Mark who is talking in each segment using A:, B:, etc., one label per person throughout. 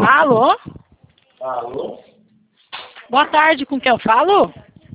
A: Alô?
B: Alô?
A: Boa tarde, com quem eu falo?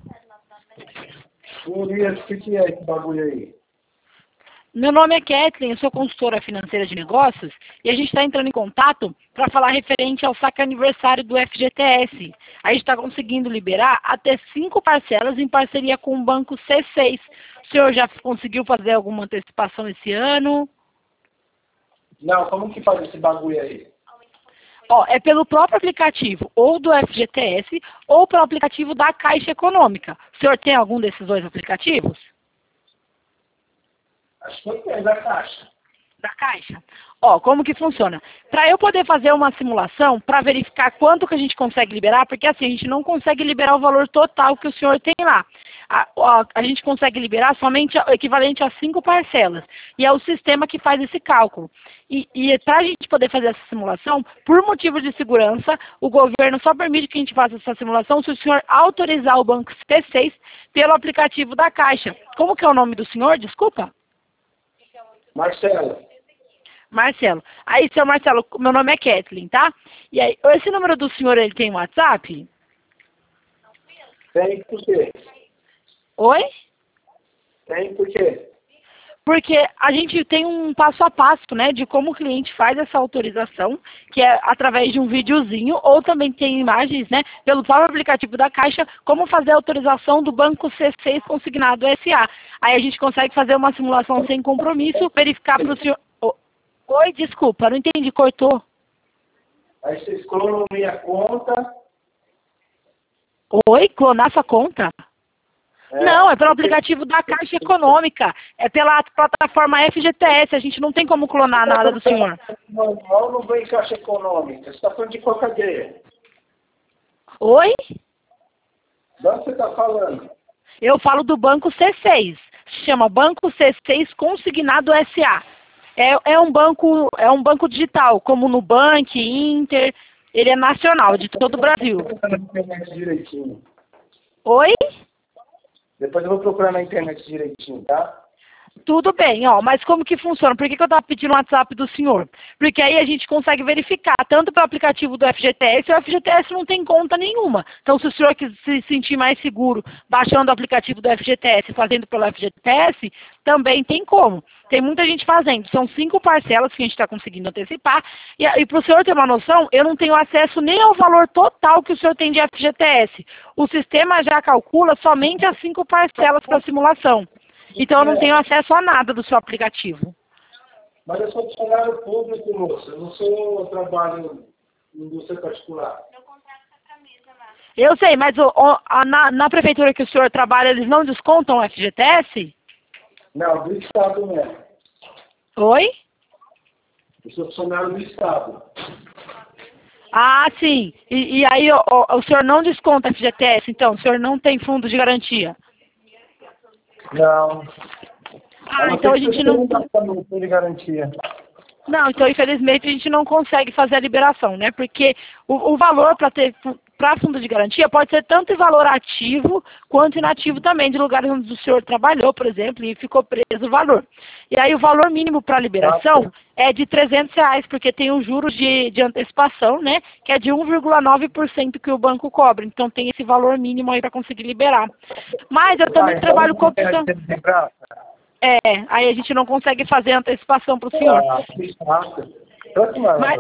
B: Urias, o que é esse bagulho aí?
A: Meu nome é Kathleen, eu sou consultora financeira de negócios e a gente está entrando em contato para falar referente ao saque aniversário do FGTS. A gente está conseguindo liberar até 5 parcelas em parceria com o Banco C6. O senhor já conseguiu fazer alguma antecipação esse ano?
B: Não, como que faz esse bagulho aí?
A: Ó, é pelo próprio aplicativo, ou do FGTS, ou pelo aplicativo da Caixa Econômica. O senhor tem algum desses dois aplicativos?
B: Acho que eu tenho da Caixa.
A: Da Caixa? Ó, como que funciona? Para eu poder fazer uma simulação, para verificar quanto que a gente consegue liberar, porque assim, a gente não consegue liberar o valor total que o senhor tem lá. A gente consegue liberar somente o equivalente a 5 parcelas. E é o sistema que faz esse cálculo. E para a gente poder fazer essa simulação, por motivo de segurança, o governo só permite que a gente faça essa simulação se o senhor autorizar o Banco C6 pelo aplicativo da Caixa. Como que é o nome do senhor? Desculpa.
B: Marcelo,
A: Marcelo. Aí, seu Marcelo, meu nome é Kathleen, tá? E aí, esse número do senhor, ele tem WhatsApp?
B: tem por quê?
A: Oi?
B: Tem por quê?
A: Porque a gente tem um passo a passo, né, de como o cliente faz essa autorização, que é através de um videozinho, ou também tem imagens, né, pelo próprio aplicativo da Caixa, como fazer a autorização do Banco C6 Consignado SA. Aí a gente consegue fazer uma simulação sem compromisso, verificar para o senhor... Oi, desculpa, não entendi, cortou.
B: Aí vocês clonam minha conta.
A: Oi, clonar sua conta? Não, é pelo aplicativo da Caixa Econômica. É pela plataforma FGTS. A gente não tem como clonar nada do senhor.
B: Normal não vem Caixa Econômica. Você está falando de qual cadeia?
A: Oi?
B: De onde você está falando?
A: Eu falo do Banco C6. Se chama Banco C6 Consignado SA. É um banco digital, como Nubank, Inter. Ele é nacional, de todo o Brasil.
B: Na internet direitinho.
A: Oi?
B: Depois eu vou procurar na internet direitinho, tá?
A: Tudo bem, ó, mas como que funciona? Por que eu estava pedindo o WhatsApp do senhor? Porque aí a gente consegue verificar, tanto pelo aplicativo do FGTS, o FGTS não tem conta nenhuma. Então, se o senhor quiser se sentir mais seguro baixando o aplicativo do FGTS e fazendo pelo FGTS, também tem como. Tem muita gente fazendo. São 5 parcelas que a gente está conseguindo antecipar. E para o senhor ter uma noção, eu não tenho acesso nem ao valor total que o senhor tem de FGTS. O sistema já calcula somente as 5 parcelas para simulação. Então, eu não tenho acesso a nada do seu aplicativo.
B: Mas eu sou funcionário público, moça. Eu não sou trabalho em indústria particular.
A: Eu sei, mas na prefeitura que o senhor trabalha, eles não descontam o FGTS?
B: Não, do Estado mesmo.
A: Oi?
B: Eu sou funcionário do Estado.
A: Ah, sim. E aí o senhor não desconta FGTS, então? O senhor não tem fundo de garantia?
B: Não.
A: Ah, então a gente não...
B: Não tem garantia.
A: Não, então infelizmente a gente não consegue fazer a liberação, né? Porque o valor para fundo de garantia pode ser tanto em valor ativo quanto inativo também, de lugares onde o senhor trabalhou, por exemplo, e ficou preso o valor. E aí o valor mínimo para liberação é de R$300, porque tem os juros de antecipação, né? Que é de 1,9% que o banco cobra. Então tem esse valor mínimo aí para conseguir liberar. Mas eu também trabalho com opção... aí a gente não consegue fazer a antecipação para o senhor. Mas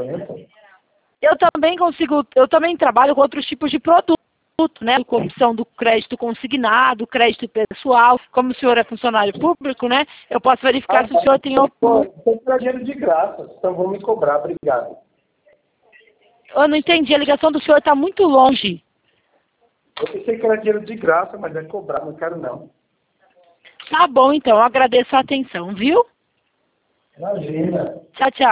A: eu também trabalho com outros tipos de produto, né? Com opção do crédito consignado, crédito pessoal. Como o senhor é funcionário público, né? Eu posso verificar se o senhor tem...
B: Tem dinheiro de graça, então vão me cobrar, obrigado.
A: Eu não entendi, a ligação do senhor está muito longe.
B: Eu pensei que era dinheiro de graça, mas é cobrar, não quero não.
A: Tá bom, então, eu agradeço a atenção, viu?
B: Imagina.
A: Tchau, tchau.